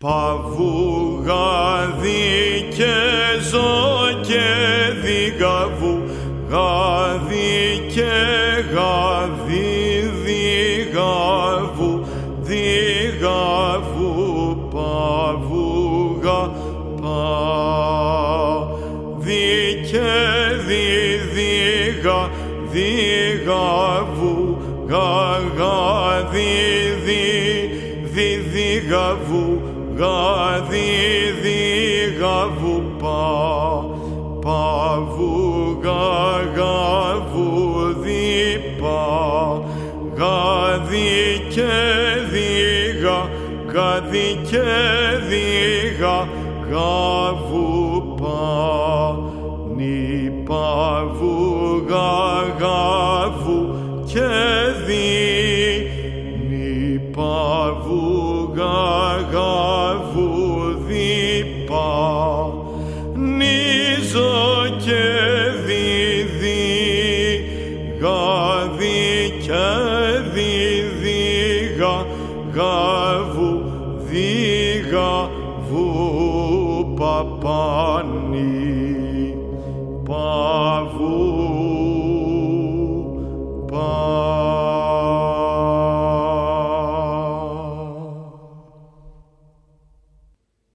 Παβού γάδι και ζω και διγαβού, γάδι και γάδι διγαβού, διγαβού παβούγα παδι και διδιγα, διγαβού γαγαδι διδιγαβού, γάδι διγαβού παβού γαγαβού διπα, γάδι και διγα, γάδι και διγα, γαβού νι παβού γαγαβού και νι παβού γαγαβού διπα, νίζο και γάδι και διδιγα, γαβού διγαβού παπάνι παβού.